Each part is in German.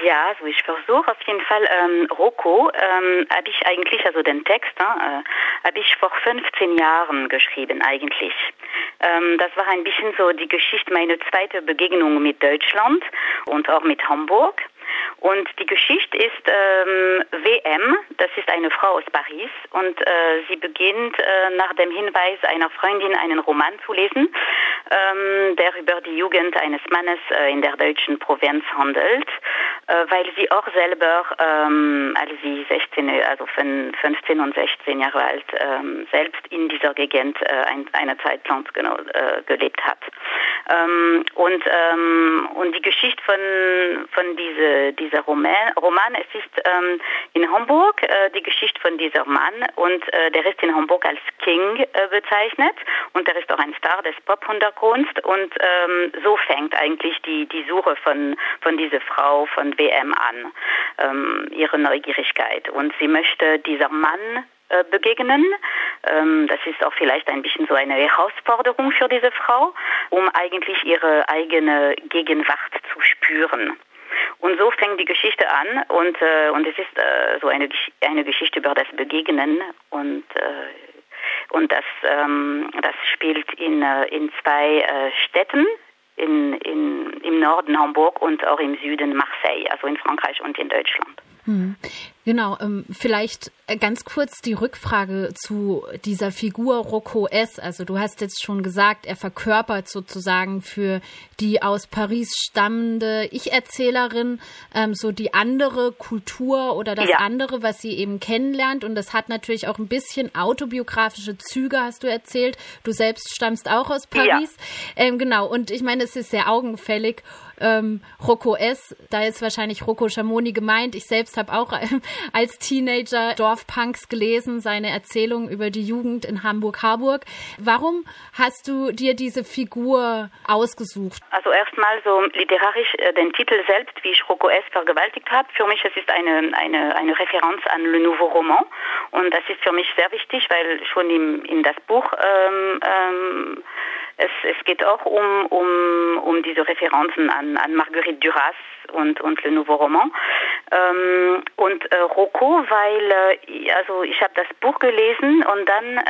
Ja, also ich versuche auf jeden Fall. Rocco habe ich eigentlich, also den Text, habe ich vor 15 Jahren geschrieben eigentlich. Das war ein bisschen so die Geschichte, meine zweite Begegnung mit Deutschland und auch mit Hamburg. Und die Geschichte ist WM, das ist eine Frau aus Paris und sie beginnt nach dem Hinweis einer Freundin einen Roman zu lesen, der über die Jugend eines Mannes in der deutschen Provinz handelt, weil sie auch selber, als sie 15 und 16 Jahre alt, selbst in dieser Gegend eine Zeit lang gelebt hat. Und die Geschichte von dieser Roman, es ist in Hamburg die Geschichte von dieser Mann und der ist in Hamburg als King bezeichnet und der ist auch ein Star des Pop-Hintergrunds und so fängt eigentlich die Suche von dieser Frau von WM an, ihre Neugierigkeit und sie möchte dieser Mann begegnen. Das ist auch vielleicht ein bisschen so eine Herausforderung für diese Frau, um eigentlich ihre eigene Gegenwart zu spüren. Und so fängt die Geschichte an und es ist so eine Geschichte über das Begegnen und das spielt in zwei Städten im Norden Hamburg und auch im Süden Marseille, also in Frankreich und in Deutschland. Genau, vielleicht ganz kurz die Rückfrage zu dieser Figur Rocco S. Also du hast jetzt schon gesagt, er verkörpert sozusagen für die aus Paris stammende Ich-Erzählerin so die andere Kultur oder das andere, was sie eben kennenlernt. Und das hat natürlich auch ein bisschen autobiografische Züge, hast du erzählt. Du selbst stammst auch aus Paris. Ja. Genau, und ich meine, es ist sehr augenfällig. Rocco S., da ist wahrscheinlich Rocco Schamoni gemeint. Ich selbst habe auch als Teenager Dorfpunks gelesen, seine Erzählung über die Jugend in Hamburg-Harburg. Warum hast du dir diese Figur ausgesucht? Also erstmal so literarisch den Titel selbst, wie ich Rocco S. vergewaltigt habe. Für mich es ist eine Referenz an Le Nouveau Roman und das ist für mich sehr wichtig, weil schon in das Buch es geht auch um diese Referenzen an Marguerite Duras und Le Nouveau Roman. Und Rocco, weil also ich habe das Buch gelesen und dann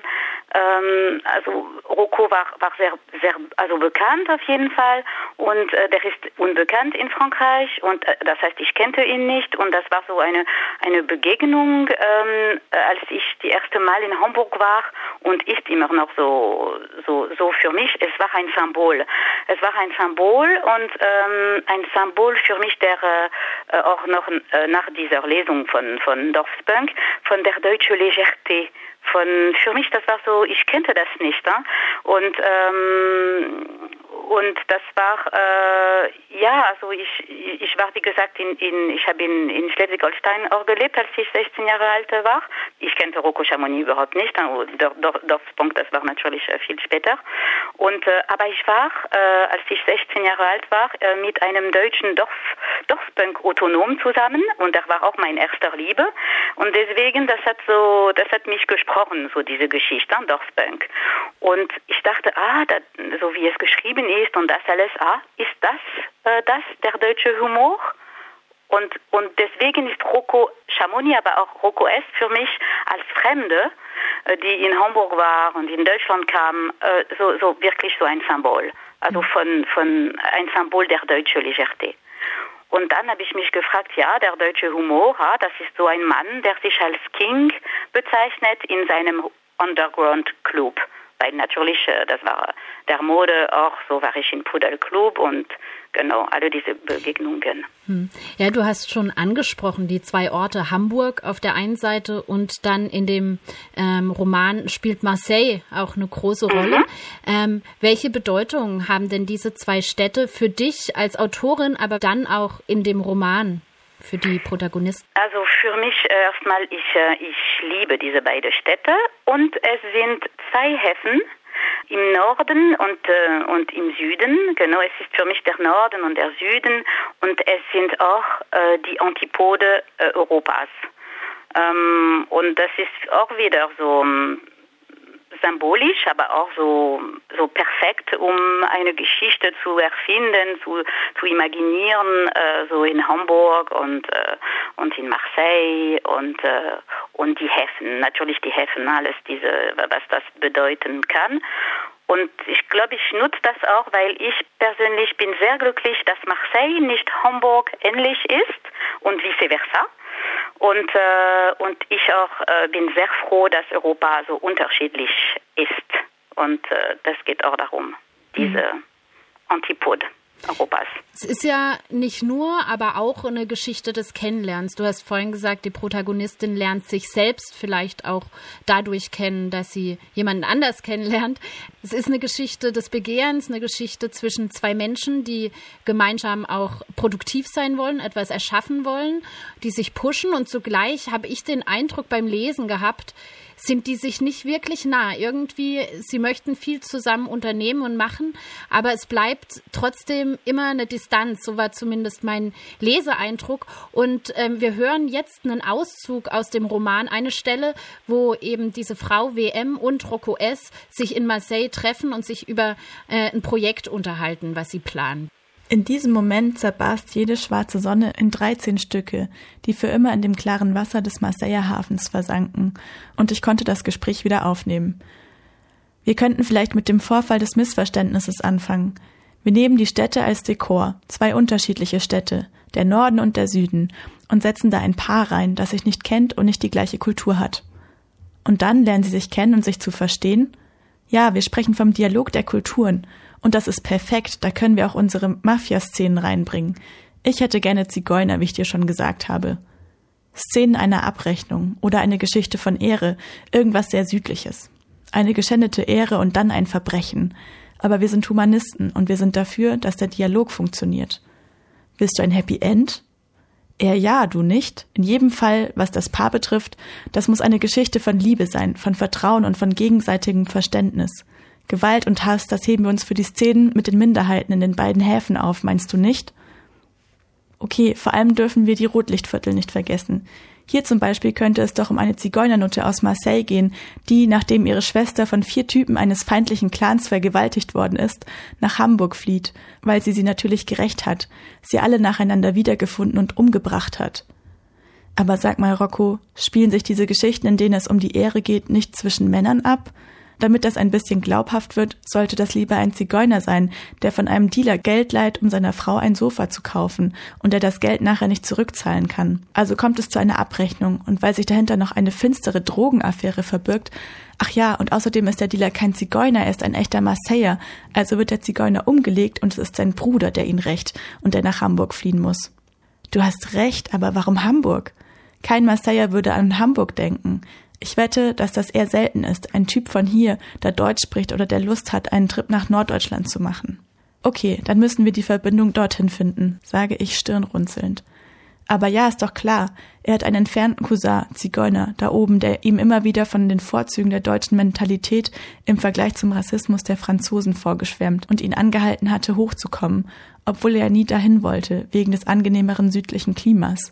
also Rocco war sehr bekannt auf jeden Fall und der ist unbekannt in Frankreich und das heißt, ich kannte ihn nicht und das war so eine Begegnung, als ich die erste Mal in Hamburg war und ist immer noch so für mich. Es war ein Symbol. Es war ein Symbol und ein Symbol für mich, der auch noch nach dieser Lesung von Dorfpunk, von der deutschen Légèreté. Für mich, das war so, ich kannte das nicht. Und das war, also ich war, wie gesagt, ich habe in Schleswig-Holstein auch gelebt, als ich 16 Jahre alt war. Ich kannte Rocco Schamoni überhaupt nicht. Dorfpunk, das war natürlich viel später. Aber ich war, als ich 16 Jahre alt war, mit einem deutschen Dorfpunk-Autonom zusammen und er war auch mein erster Liebe. Und deswegen, das hat mich gesprochen, so diese Geschichte, Dorfpunk. Und ich dachte, so wie es geschrieben ist und das alles, ist das der deutsche Humor? Und deswegen ist Rocco Schamoni, aber auch Rocco S. für mich als Fremde, die in Hamburg war und in Deutschland kam, so wirklich so ein Symbol. Also von ein Symbol der deutschen Légèreté. Und dann habe ich mich gefragt, der deutsche Humor, das ist so ein Mann, der sich als King bezeichnet in seinem Underground-Club. Weil natürlich, das war der Mode auch, so war ich im Pudelclub und genau, alle diese Begegnungen. Ja, du hast schon angesprochen, die zwei Orte, Hamburg auf der einen Seite und dann in dem Roman spielt Marseille auch eine große Rolle. Welche Bedeutung haben denn diese zwei Städte für dich als Autorin, aber dann auch in dem Roman? Für die Protagonisten? Also für mich erstmal, ich liebe diese beiden Städte und es sind zwei Häfen im Norden und im Süden. Genau, es ist für mich der Norden und der Süden und es sind auch die Antipode Europas. Und das ist auch wieder so symbolisch, aber auch so perfekt, um eine Geschichte zu erfinden, zu imaginieren, so in Hamburg und in Marseille und die Häfen, natürlich die Häfen, alles was das bedeuten kann. Und ich glaube, ich nutze das auch, weil ich persönlich bin sehr glücklich, dass Marseille nicht Hamburg ähnlich ist und vice versa. Und ich auch bin sehr froh, dass Europa so unterschiedlich ist. Und das geht auch darum, diese Antipode Europas. Es ist ja nicht nur, aber auch eine Geschichte des Kennenlernens. Du hast vorhin gesagt, die Protagonistin lernt sich selbst vielleicht auch dadurch kennen, dass sie jemanden anders kennenlernt. Es ist eine Geschichte des Begehrens, eine Geschichte zwischen zwei Menschen, die gemeinsam auch produktiv sein wollen, etwas erschaffen wollen, die sich pushen. Und zugleich habe ich den Eindruck beim Lesen gehabt, sind die sich nicht wirklich nah. Irgendwie, sie möchten viel zusammen unternehmen und machen, aber es bleibt trotzdem immer eine Distanz. So war zumindest mein Leseeindruck. Und wir hören jetzt einen Auszug aus dem Roman, eine Stelle, wo eben diese Frau WM und Rocco S. sich in Marseille treffen und sich über ein Projekt unterhalten, was sie planen. In diesem Moment zerbarst jede schwarze Sonne in 13 Stücke, die für immer in dem klaren Wasser des Marseiller Hafens versanken, und ich konnte das Gespräch wieder aufnehmen. Wir könnten vielleicht mit dem Vorfall des Missverständnisses anfangen. Wir nehmen die Städte als Dekor, zwei unterschiedliche Städte, der Norden und der Süden, und setzen da ein Paar rein, das sich nicht kennt und nicht die gleiche Kultur hat. Und dann lernen sie sich kennen und sich zu verstehen? Ja, wir sprechen vom Dialog der Kulturen. Und das ist perfekt, da können wir auch unsere Mafia-Szenen reinbringen. Ich hätte gerne Zigeuner, wie ich dir schon gesagt habe. Szenen einer Abrechnung oder eine Geschichte von Ehre, irgendwas sehr Südliches. Eine geschändete Ehre und dann ein Verbrechen. Aber wir sind Humanisten und wir sind dafür, dass der Dialog funktioniert. Willst du ein Happy End? Er ja, du nicht. In jedem Fall, was das Paar betrifft, das muss eine Geschichte von Liebe sein, von Vertrauen und von gegenseitigem Verständnis. Gewalt und Hass, das heben wir uns für die Szenen mit den Minderheiten in den beiden Häfen auf, meinst du nicht? Okay, vor allem dürfen wir die Rotlichtviertel nicht vergessen. Hier zum Beispiel könnte es doch um eine Zigeunernutte aus Marseille gehen, die, nachdem ihre Schwester von 4 Typen eines feindlichen Clans vergewaltigt worden ist, nach Hamburg flieht, weil sie natürlich gerächt hat, sie alle nacheinander wiedergefunden und umgebracht hat. Aber sag mal, Rocco, spielen sich diese Geschichten, in denen es um die Ehre geht, nicht zwischen Männern ab? Damit das ein bisschen glaubhaft wird, sollte das lieber ein Zigeuner sein, der von einem Dealer Geld leiht, um seiner Frau ein Sofa zu kaufen und der das Geld nachher nicht zurückzahlen kann. Also kommt es zu einer Abrechnung, und weil sich dahinter noch eine finstere Drogenaffäre verbirgt, ach ja, und außerdem ist der Dealer kein Zigeuner, er ist ein echter Marseiller, also wird der Zigeuner umgelegt und es ist sein Bruder, der ihn rächt und der nach Hamburg fliehen muss. Du hast recht, aber warum Hamburg? Kein Marseiller würde an Hamburg denken. Ich wette, dass das eher selten ist, ein Typ von hier, der Deutsch spricht oder der Lust hat, einen Trip nach Norddeutschland zu machen. Okay, dann müssen wir die Verbindung dorthin finden, sage ich stirnrunzelnd. Aber ja, ist doch klar, er hat einen entfernten Cousin, Zigeuner, da oben, der ihm immer wieder von den Vorzügen der deutschen Mentalität im Vergleich zum Rassismus der Franzosen vorgeschwärmt und ihn angehalten hatte, hochzukommen, obwohl er nie dahin wollte, wegen des angenehmeren südlichen Klimas.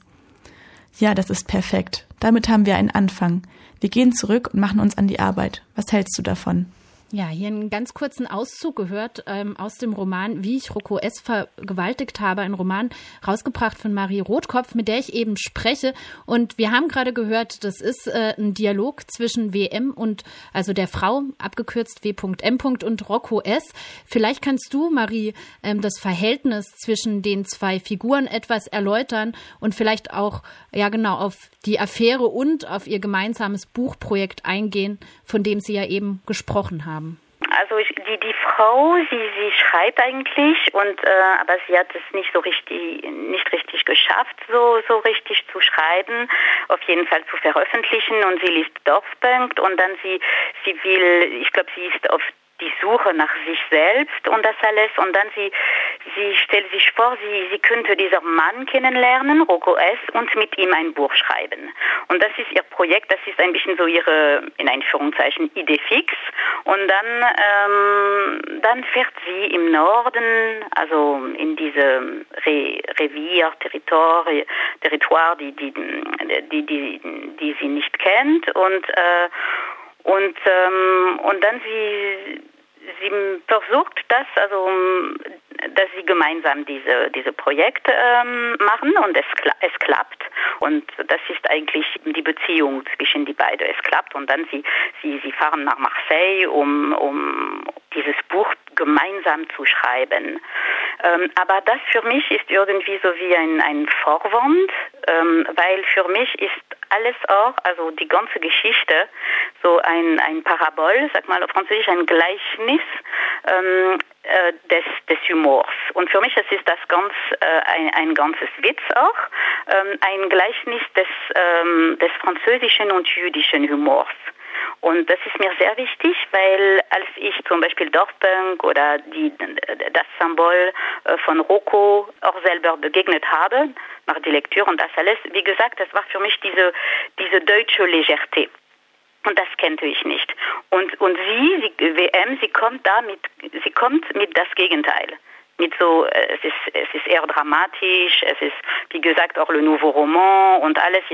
Ja, das ist perfekt. Damit haben wir einen Anfang. Wir gehen zurück und machen uns an die Arbeit. Was hältst du davon? Ja, hier einen ganz kurzen Auszug gehört aus dem Roman Wie ich Rocco S. vergewaltigt habe. Ein Roman rausgebracht von Marie Rotkopf, mit der ich eben spreche. Und wir haben gerade gehört, das ist ein Dialog zwischen WM und, also der Frau, abgekürzt W.M. und Rocco S. Vielleicht kannst du, Marie, das Verhältnis zwischen den zwei Figuren etwas erläutern und vielleicht auch, ja genau, auf die Affäre und auf ihr gemeinsames Buchprojekt eingehen, von dem Sie ja eben gesprochen haben. Also die Frau, sie schreibt eigentlich aber sie hat es nicht richtig geschafft, so richtig zu schreiben, auf jeden Fall zu veröffentlichen, und sie liest Dorfpunkt und dann sie will, ich glaube, sie ist auf die Suche nach sich selbst und das alles, und dann sie stellt sich vor, sie könnte dieser Mann kennenlernen, Rocco S., und mit ihm ein Buch schreiben. Und das ist ihr Projekt, das ist ein bisschen so ihre, in Anführungszeichen, Idee fix. Und dann fährt sie im Norden, also in diese Territoire, die sie nicht kennt, Und dann sie versucht das, also dass sie gemeinsam diese Projekte machen und es klappt. Und das ist eigentlich die Beziehung zwischen die beiden. Es klappt und dann sie fahren nach Marseille, um dieses Buch gemeinsam zu schreiben. Aber das für mich ist irgendwie so wie ein Vorwand, weil für mich ist alles auch, also die ganze Geschichte, so ein Parabol, sag mal auf Französisch, ein Gleichnis des Humors. Und für mich ist das ganz ein ganzes Witz auch, ein Gleichnis des französischen und jüdischen Humors. Und das ist mir sehr wichtig, weil als ich zum Beispiel Daft Punk oder das Symbol von Rocco auch selber begegnet habe, nach der Lektüre und das alles, wie gesagt, das war für mich diese deutsche Légèreté. Und das kannte ich nicht. Und sie kommt mit das Gegenteil. Mit so, es ist eher dramatisch, es ist, wie gesagt, auch le Nouveau Roman und alles,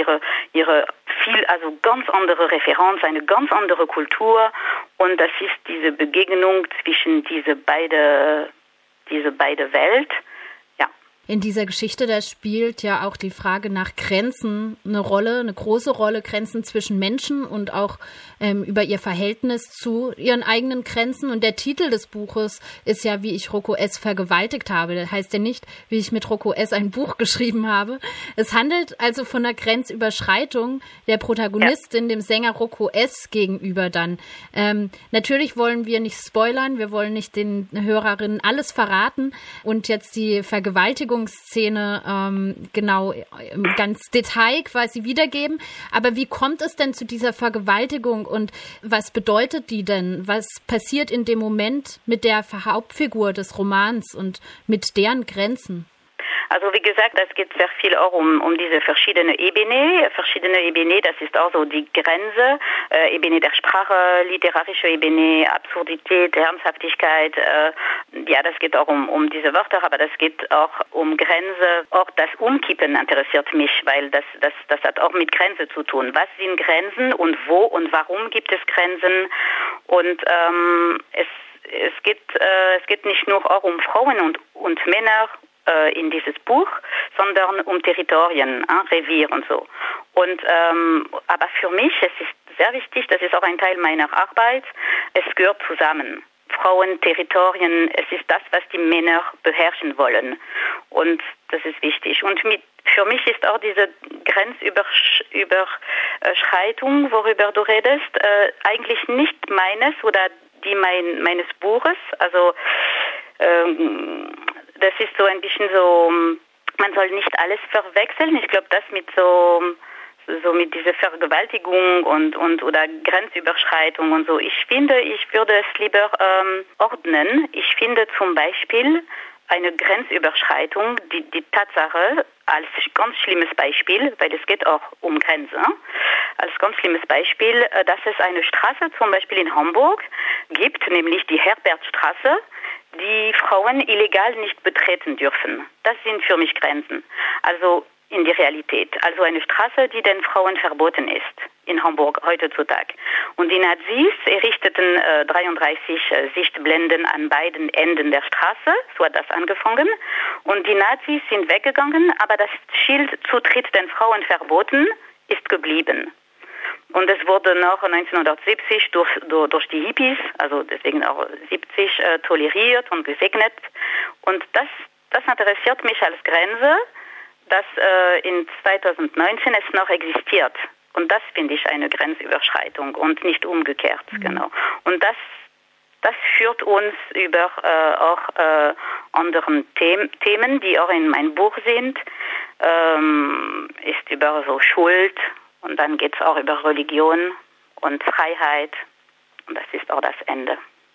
also ganz andere Referenz, eine ganz andere Kultur. Und das ist diese Begegnung zwischen diese beide Welt. In dieser Geschichte, da spielt ja auch die Frage nach Grenzen eine Rolle, eine große Rolle, Grenzen zwischen Menschen und auch über ihr Verhältnis zu ihren eigenen Grenzen. Und der Titel des Buches ist ja, wie ich Rocco S. vergewaltigt habe. Das heißt ja nicht, wie ich mit Rocco S. ein Buch geschrieben habe. Es handelt also von einer Grenzüberschreitung der Protagonistin, dem Sänger Rocco S. gegenüber dann. Natürlich wollen wir nicht spoilern, wir wollen nicht den Hörerinnen alles verraten und jetzt die Vergewaltigung Szene genau im ganz Detail quasi wiedergeben. Aber wie kommt es denn zu dieser Vergewaltigung und was bedeutet die denn? Was passiert in dem Moment mit der Hauptfigur des Romans und mit deren Grenzen? Also wie gesagt, es geht sehr viel auch um diese verschiedenen Ebene. Das ist auch so die Grenze, Ebene der Sprache, literarische Ebene, Absurdität, Ernsthaftigkeit. Das geht auch um diese Wörter, aber das geht auch um Grenze. Auch das Umkippen interessiert mich, weil das hat auch mit Grenze zu tun. Was sind Grenzen und wo und warum gibt es Grenzen? Und es geht nicht nur auch um Frauen und Männer in dieses Buch, sondern um Territorien, Revier und so. Und aber für mich, es ist sehr wichtig, das ist auch ein Teil meiner Arbeit, es gehört zusammen. Frauen, Territorien, es ist das, was die Männer beherrschen wollen. Und das ist wichtig. Und für mich ist auch diese Grenzüberschreitung, worüber du redest, eigentlich nicht meines oder die meines Buches. Also das ist so ein bisschen so, man soll nicht alles verwechseln. Ich glaube, das mit mit dieser Vergewaltigung und oder Grenzüberschreitung und so. Ich finde, ich würde es lieber ordnen. Ich finde zum Beispiel eine Grenzüberschreitung, die Tatsache als ganz schlimmes Beispiel, weil es geht auch um Grenzen, als ganz schlimmes Beispiel, dass es eine Straße zum Beispiel in Hamburg gibt, nämlich die Herbertstraße, die Frauen illegal nicht betreten dürfen. Das sind für mich Grenzen. Also in die Realität. Also eine Straße, die den Frauen verboten ist in Hamburg heutzutage. Und die Nazis errichteten 33 Sichtblenden an beiden Enden der Straße, so hat das angefangen. Und die Nazis sind weggegangen, aber das Schild Zutritt den Frauen verboten ist geblieben. Und es wurde noch 1970 durch die Hippies, also deswegen auch 70, toleriert und gesegnet. Und das interessiert mich als Grenze, dass in 2019 es noch existiert. Und das finde ich eine Grenzüberschreitung und nicht umgekehrt, genau. Und das führt uns über auch anderen Themen, die auch in meinem Buch sind, ist über so Schuld und dann geht es auch über Religion und Freiheit und das ist auch das Ende.